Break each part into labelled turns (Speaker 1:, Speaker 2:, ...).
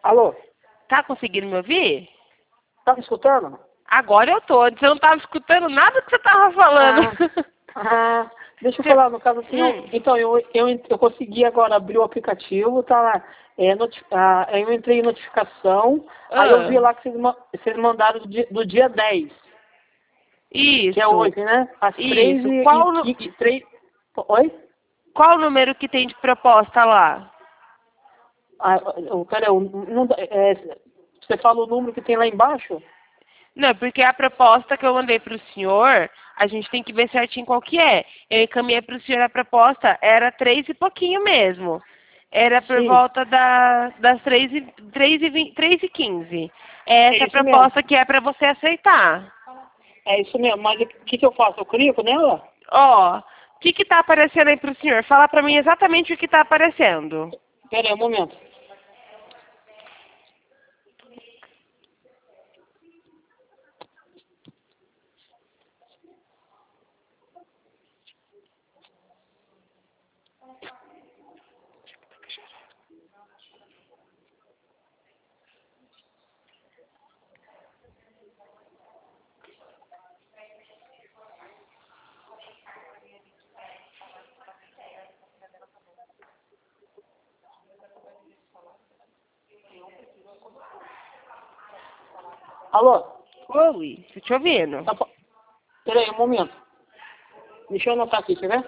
Speaker 1: Alô?
Speaker 2: Tá conseguindo me ouvir?
Speaker 1: Tá me escutando?
Speaker 2: Agora eu tô. Antes eu não tava escutando nada que você tava falando.
Speaker 1: Deixa eu falar, no caso assim, então eu consegui agora abrir o aplicativo, tá lá, eu entrei em notificação, aí eu vi lá que vocês mandaram do dia 10,
Speaker 2: Isso.
Speaker 1: que é hoje, né? Às
Speaker 2: Isso.
Speaker 1: 3 Oi?
Speaker 2: Qual o número que tem de proposta lá?
Speaker 1: Peraí, você fala o número que tem lá embaixo?
Speaker 2: Não, porque a proposta que eu mandei para o senhor, a gente tem que ver certinho qual que é. Eu encaminhei para o senhor a proposta, era 3 e pouquinho mesmo. Era por
Speaker 1: Sim.
Speaker 2: volta das 3h15. É essa
Speaker 1: É isso
Speaker 2: proposta
Speaker 1: mesmo.
Speaker 2: que é para você aceitar.
Speaker 1: É isso mesmo, mas o que eu faço? Eu clico nela?
Speaker 2: Ó, o que está aparecendo aí para o senhor? Fala para mim exatamente o que está aparecendo.
Speaker 1: Peraí, um momento. Alô?
Speaker 2: Oi, tô te ouvindo.
Speaker 1: Peraí, um momento. Deixa eu anotar aqui, quer ver?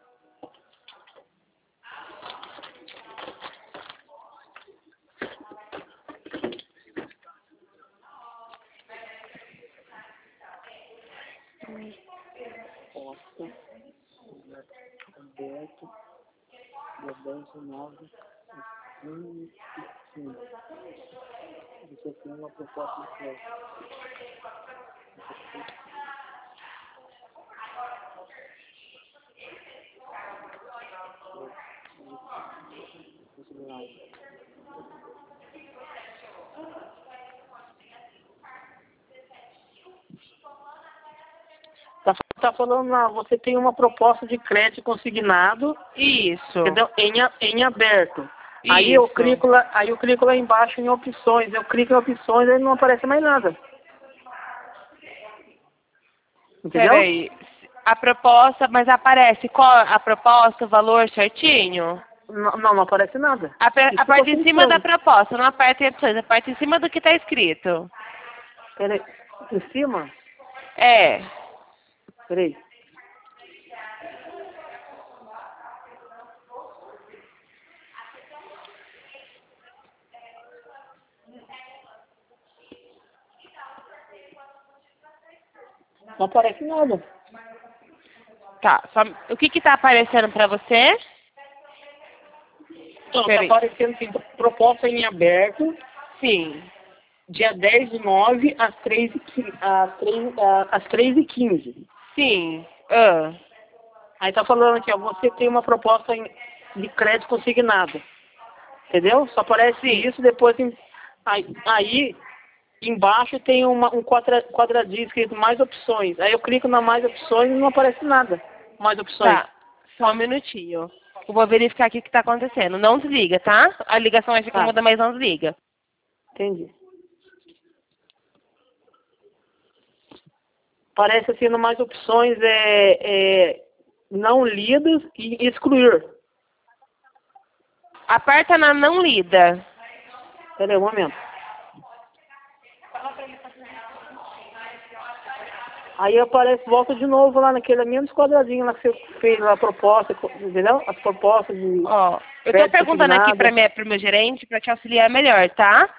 Speaker 1: Posta, aberto, dia 10 e 9, 15. Você tem uma proposta de crédito. Tá falando lá, você tem uma proposta de crédito consignado.
Speaker 2: Isso.
Speaker 1: Entendeu? Em aberto.
Speaker 2: Isso.
Speaker 1: Aí eu clico lá embaixo em opções. Eu clico em opções e não aparece mais nada. Entendeu?
Speaker 2: Peraí. A proposta, mas aparece qual a proposta, o valor certinho?
Speaker 1: Não aparece nada.
Speaker 2: A parte de cima da
Speaker 1: Opções.
Speaker 2: proposta, não a parte de opções, a parte de cima do que está escrito.
Speaker 1: Peraí. Em cima?
Speaker 2: É.
Speaker 1: Peraí. Não aparece nada.
Speaker 2: Tá. O que está aparecendo para você?
Speaker 1: Então, tá
Speaker 2: Peraí.
Speaker 1: aparecendo assim, proposta em aberto,
Speaker 2: Sim.
Speaker 1: dia 10 de 9 às 3h15.
Speaker 2: Sim.
Speaker 1: Aí tá falando aqui, ó, você tem uma proposta de crédito consignado. Entendeu? Só aparece
Speaker 2: Sim.
Speaker 1: isso, depois aí embaixo tem um quadradinho escrito mais opções. Aí eu clico na mais opções e não aparece nada. Mais opções.
Speaker 2: Tá. Só um minutinho. Eu vou verificar aqui o que está acontecendo. Não desliga, tá? A ligação vai ficar
Speaker 1: Tá,
Speaker 2: muda, mas não desliga.
Speaker 1: entendi. Parece assim, no mais opções não lidas e excluir.
Speaker 2: Aperta na não lida.
Speaker 1: Peraí, um momento. Aí aparece, volta de novo lá naquele mesmo quadradinho lá que você fez lá a proposta, entendeu? As propostas de
Speaker 2: Ó, eu tô
Speaker 1: crédito
Speaker 2: perguntando aqui
Speaker 1: consignado.
Speaker 2: pro meu gerente para te auxiliar melhor, tá?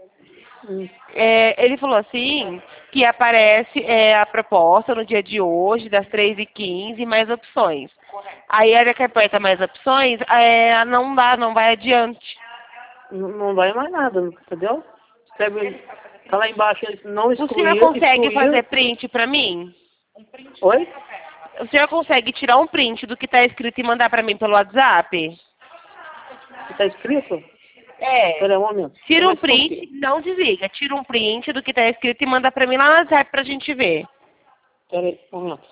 Speaker 2: Ele falou assim que aparece a proposta no dia de hoje, das 3h15, mais opções. Aí a hora que aperta mais opções, não dá, não vai adiante.
Speaker 1: Não vai mais nada, entendeu? Escreve, tá lá embaixo, não
Speaker 2: O senhor
Speaker 1: excluir,
Speaker 2: consegue fazer print pra mim?
Speaker 1: Oi?
Speaker 2: O senhor consegue tirar um print do que tá escrito e mandar pra mim pelo WhatsApp?
Speaker 1: Tá escrito?
Speaker 2: É.
Speaker 1: Pera aí um momento.
Speaker 2: Tira um
Speaker 1: Mas por
Speaker 2: print,
Speaker 1: quê?
Speaker 2: não desliga. Tira um print do que tá escrito e manda pra mim lá no WhatsApp pra gente ver.
Speaker 1: Pera aí um momento.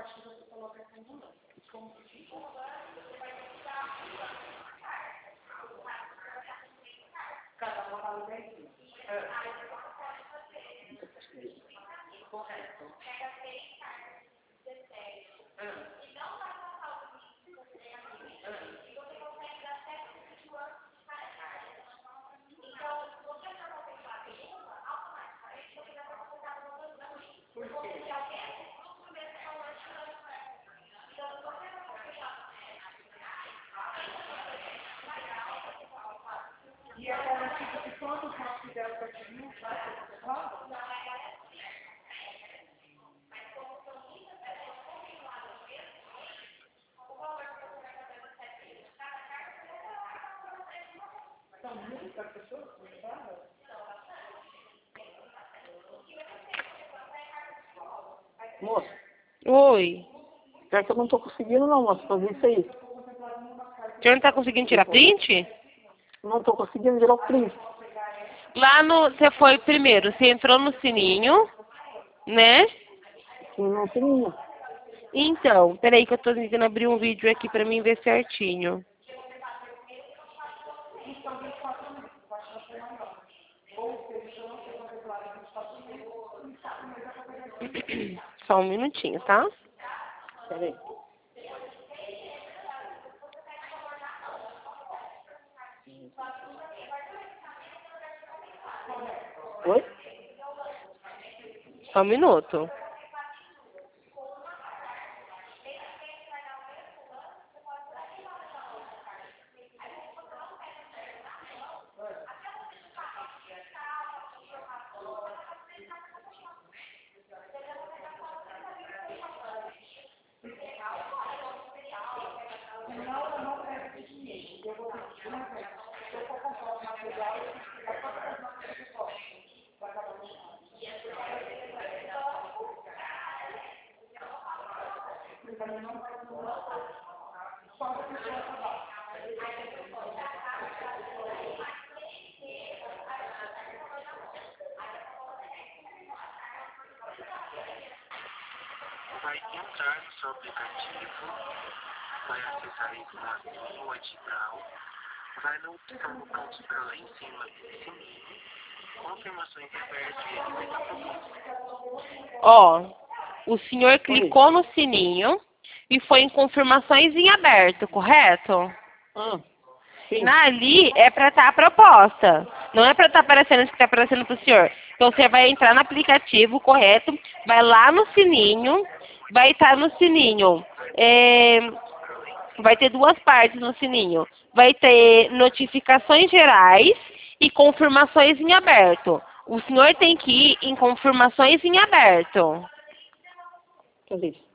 Speaker 1: Moça,
Speaker 2: Oi.
Speaker 1: pior que eu não tô conseguindo não, moça, fazer isso aí.
Speaker 2: O senhor não tá conseguindo tirar print?
Speaker 1: Não tô conseguindo tirar o print.
Speaker 2: Lá no... Você foi primeiro, você entrou no sininho, né?
Speaker 1: Sim, não tem.
Speaker 2: Então, peraí que eu tô tentando abrir um vídeo aqui pra mim ver certinho. Só um minutinho, tá?
Speaker 1: Peraí. Oi?
Speaker 2: Só um minuto.
Speaker 3: Vai entrar no seu aplicativo, vai acessar a informação no edital, vai na opção do ponto para lá em cima, sininho, confirmações abertas e ele vai estar proposto.
Speaker 2: Ó, o senhor clicou no sininho e foi em confirmações em aberto, correto?
Speaker 1: Sim.
Speaker 2: Ali é para estar a proposta. Não é para estar aparecendo isso que está aparecendo para o senhor. Então você vai entrar no aplicativo, correto? Vai lá no sininho. Vai estar no sininho. Vai ter duas partes no sininho. Vai ter notificações gerais e confirmações em aberto. O senhor tem que ir em confirmações em aberto.
Speaker 1: Cadê isso?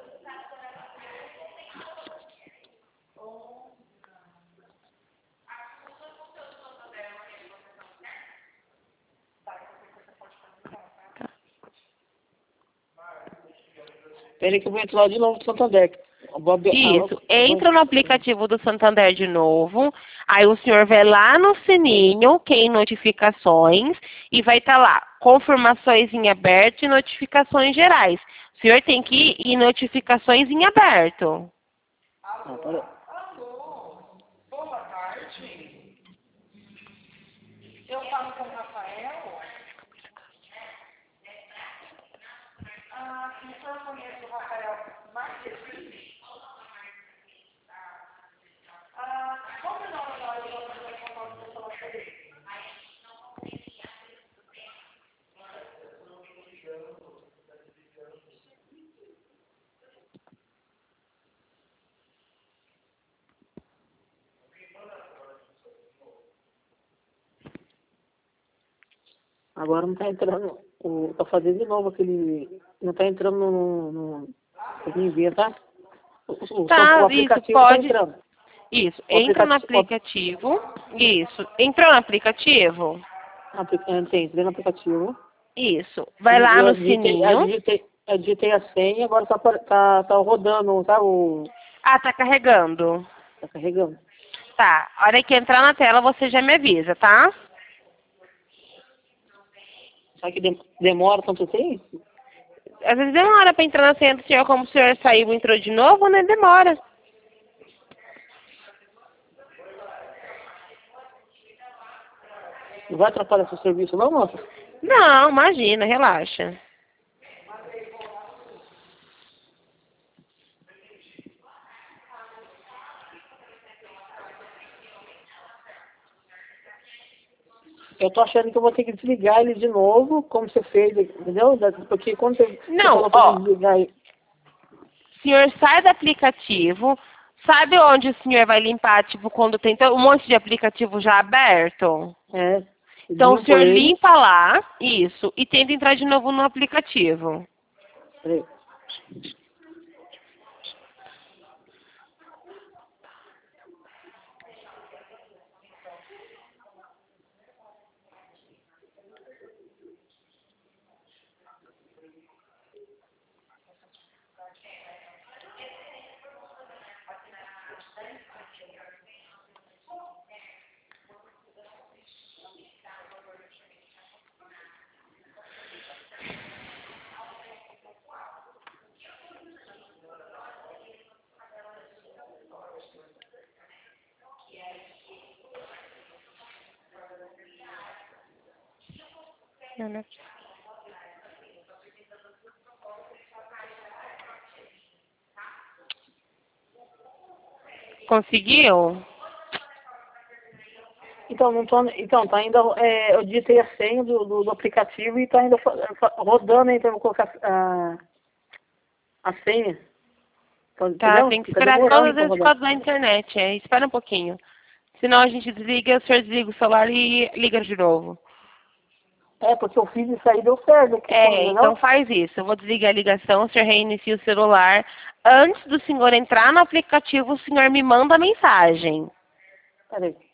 Speaker 1: Peraí que eu vou entrar de novo no Santander.
Speaker 2: Isso. Entra no aplicativo do Santander de novo. Aí o senhor vai lá no sininho, que é em notificações, e vai estar lá, confirmações em aberto e notificações gerais. O senhor tem que ir em notificações em aberto.
Speaker 1: Peraí. Agora não tá entrando. Pra fazer de novo aquele. Não tá entrando no envia, tá? O
Speaker 2: Tá,
Speaker 1: aplicativo
Speaker 2: isso, pode.
Speaker 1: tá entrando.
Speaker 2: Isso, entra no aplicativo. Isso, entrou no aplicativo?
Speaker 1: Entrei no aplicativo.
Speaker 2: Isso, vai lá no
Speaker 1: digitei,
Speaker 2: sininho.
Speaker 1: eu digitei a senha e agora tá rodando, tá?
Speaker 2: Tá carregando.
Speaker 1: Tá carregando.
Speaker 2: Tá, a hora que entrar na tela você já me avisa, tá?
Speaker 1: Sabe que demora tanto tempo?
Speaker 2: às vezes demora para entrar na senha do senhor, como o senhor saiu e entrou de novo, né? Demora.
Speaker 1: Não vai atrapalhar seu serviço não, moça?
Speaker 2: Não, imagina, relaxa.
Speaker 1: Eu tô achando que eu vou ter que desligar ele de novo, como você fez, entendeu? Porque quando você
Speaker 2: Não,
Speaker 1: falou pra
Speaker 2: ó.
Speaker 1: desligar ele...
Speaker 2: O senhor sai do aplicativo, sabe onde o senhor vai limpar, tipo, quando tem um monte de aplicativo já aberto? Então o senhor limpa lá, isso, e tenta entrar de novo no aplicativo.
Speaker 1: Peraí.
Speaker 2: Conseguiu?
Speaker 1: Então, não tô, então, tá ainda, eu digitei a senha do aplicativo e tá ainda rodando aí pra eu colocar a senha.
Speaker 2: Tá,
Speaker 1: Entendeu?
Speaker 2: tem que
Speaker 1: Tá
Speaker 2: esperar
Speaker 1: demorando
Speaker 2: todas
Speaker 1: pra
Speaker 2: as
Speaker 1: rodar.
Speaker 2: fotos da internet, espera um pouquinho. Senão a gente desliga, o senhor desliga o celular e liga de novo.
Speaker 1: Porque eu fiz isso aí, deu certo.
Speaker 2: Então faz isso. Eu vou desligar a ligação, o senhor reinicia o celular. Antes do senhor entrar no aplicativo, o senhor me manda a mensagem.
Speaker 1: Peraí.